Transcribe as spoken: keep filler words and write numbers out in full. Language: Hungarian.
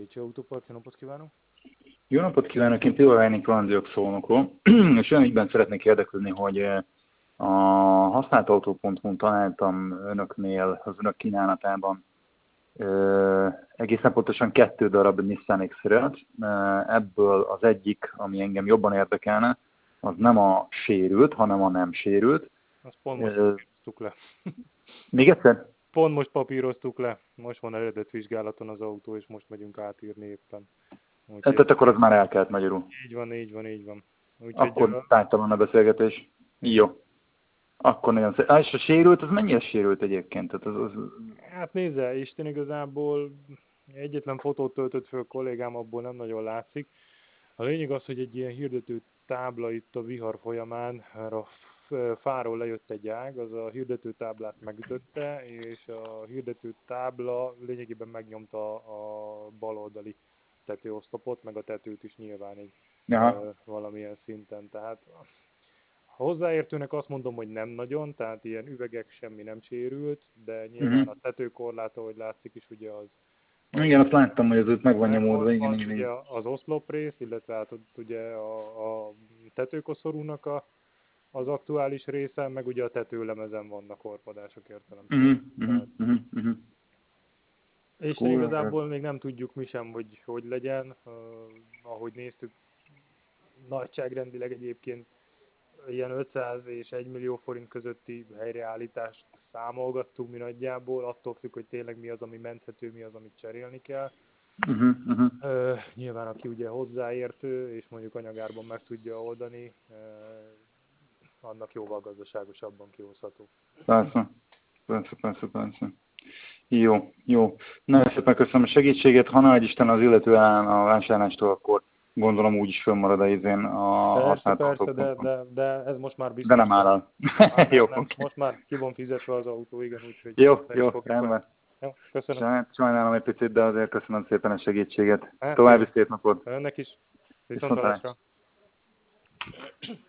Bécsi Autópark, jó napot kívánok! Jó napot kívánok, én Tivol Heinik Roland vagyok Szolnokról, és olyan ügyben szeretnék érdeklődni, hogy a használtautó pont hu-n találtam önöknél, az önök kínálatában egészen pontosan kettő darab Nissan X-Railt. Ebből az egyik, ami engem jobban érdekelne, az nem a sérült, hanem a nem sérült. Azt pont most papíroztuk le. Még egyszer? Pont most papíroztuk le. Most van eredetvizsgálaton az autó, és most megyünk átírni éppen. Úgyhogy tehát akkor az már elkelt magyarul. Így van, így van, így van. Úgyhogy akkor a... tártalan a beszélgetés. Jó. Akkor nagyon szép. És a sérült, az mennyire sérült egyébként? Tehát az, az... Hát nézze, Isten igazából egyetlen fotót töltött föl a kollégám, abból nem nagyon látszik. A lényeg az, hogy egy ilyen hirdető tábla itt a vihar folyamán, a fáról lejött egy ág, az a hirdető táblát megütötte, és a hirdető tábla lényegében megnyomta a baloldali tetőoszlopot, meg a tetőt is nyilván egy uh, valamilyen szinten. Tehát a hozzáértőnek azt mondom, hogy nem nagyon, tehát ilyen üvegek semmi nem sérült, de nyilván uh-huh. a tetőkorlát, ahogy látszik is, ugye az... Igen, azt láttam, hogy az ott meg van nyomódva, igen, igen. Ugye az oszloprész, illetve hát ugye a, a tetőkoszorúnak a, az aktuális része, meg ugye a tetőlemezen vannak korpadások értelemszerűen. Uh-huh, uh-huh, uh-huh. És cool. Igazából még nem tudjuk mi sem, hogy hogy legyen. Uh, ahogy néztük, nagyságrendileg egyébként ilyen ötszáz és egy millió forint közötti helyreállítást számolgattunk mi nagyjából, attól függ, hogy tényleg mi az, ami menthető, mi az, amit cserélni kell. Uh-huh, uh-huh. Uh, nyilván aki ugye hozzáértő, és mondjuk anyagárban meg tudja oldani, uh, annak jóval gazdaságosabban kihozható. Persze, persze, persze, persze. Jó, jó. Nagyon szépen köszönöm a segítséget. Ha nagy Isten az illető áll a vásárlástól, akkor gondolom úgyis fönnmarad a izén a használt Persze, persze, de, de, de ez most már biztos. De nem áll el. Jó, nem, okay. Most már ki van fizetve az autó, igen, úgyhogy... Jó, jó, rendben. Jó, köszönöm. Sajnálom egy picit, de azért köszönöm szépen a segítséget. Hát, további szép napot. Önnek is. Viszontlátásra.